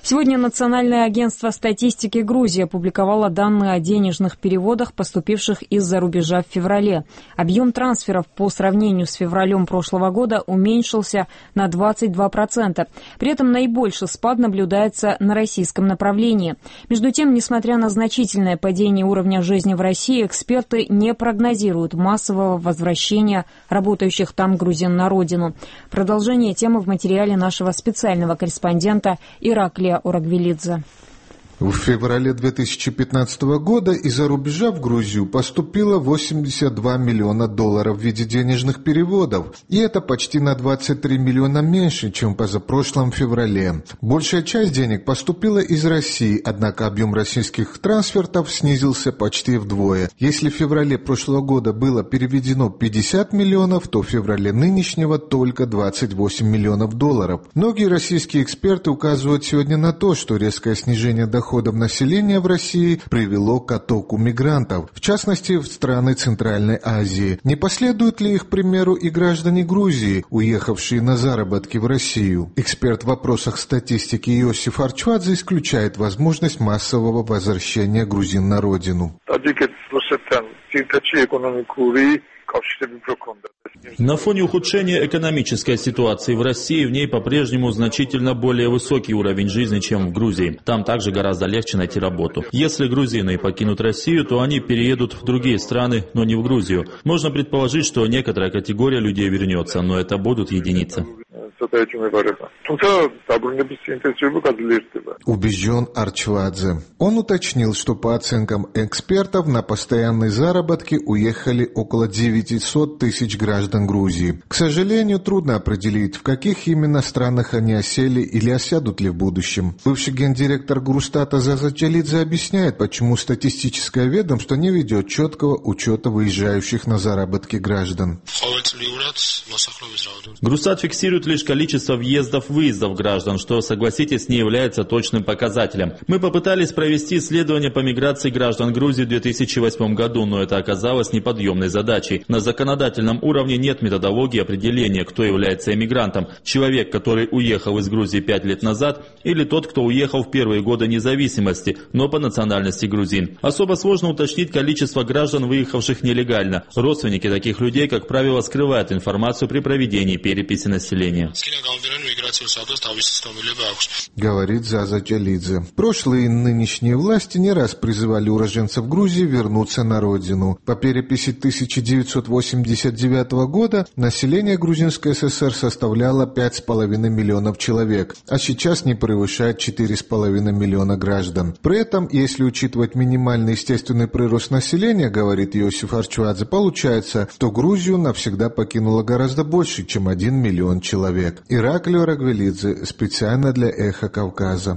Сегодня Национальное агентство статистики Грузии опубликовало данные о денежных переводах, поступивших из-за рубежа в феврале. Объем трансферов по сравнению с февралем прошлого года уменьшился на 22%. При этом наибольший спад наблюдается на российском направлении. Между тем, несмотря на значительное падение уровня жизни в России, эксперты не прогнозируют массового возвращения работающих там грузин на родину. Продолжение темы в материале нашего специального корреспондента Ираклия Орагвелидзе. В феврале 2015 года из-за рубежа в Грузию поступило $82 миллиона в виде денежных переводов, и это почти на 23 миллиона меньше, чем позапрошлом феврале. Большая часть денег поступила из России, однако объем российских трансфертов снизился почти вдвое. Если в феврале прошлого года было переведено 50 миллионов, то в феврале нынешнего только $28 миллионов. Многие российские эксперты указывают сегодня на то, что резкое снижение доходов населения в России привело к оттоку мигрантов, в частности в страны Центральной Азии. Не последуют ли их примеру и граждане Грузии, уехавшие на заработки в Россию? Эксперт в вопросах статистики Иосиф Арчвадзе исключает возможность массового возвращения грузин на родину. На фоне ухудшения экономической ситуации в России в ней по-прежнему значительно более высокий уровень жизни, чем в Грузии. Там также гораздо легче найти работу. Если грузины покинут Россию, то они переедут в другие страны, но не в Грузию. Можно предположить, что некоторая категория людей вернется, но это будут единицы. Убежден Арчвадзе. Он уточнил, что по оценкам экспертов на постоянные заработки уехали около 900 тысяч граждан Грузии. К сожалению, трудно определить, в каких именно странах они осели или осядут ли в будущем. Бывший гендиректор Грустата Заза Чалидзе объясняет, почему статистическое ведомство не ведет четкого учета выезжающих на заработки граждан. Грустат фиксирует лишь количество въездов-выездов граждан, что, согласитесь, не является точным показателем. Мы попытались провести исследование по миграции граждан Грузии в 2008 году, но это оказалось неподъемной задачей. На законодательном уровне нет методологии определения, кто является эмигрантом. Человек, который уехал из Грузии 5 лет назад, или тот, кто уехал в первые годы независимости, но по национальности грузин. Особо сложно уточнить количество граждан, выехавших нелегально. Родственники таких людей, как правило, скрывают информацию при проведении переписи населения. Говорит Заза Чалидзе. Прошлые и нынешние власти не раз призывали уроженцев Грузии вернуться на родину. По переписи 1989 года население Грузинской ССР составляло 5,5 миллионов человек, а сейчас не превышает 4,5 миллиона граждан. При этом, если учитывать минимальный естественный прирост населения, говорит Иосиф Арчвадзе, получается, что Грузию навсегда покинуло гораздо больше, чем 1 миллион человек. Ираклий Орагвелидзе специально для «Эхо Кавказа».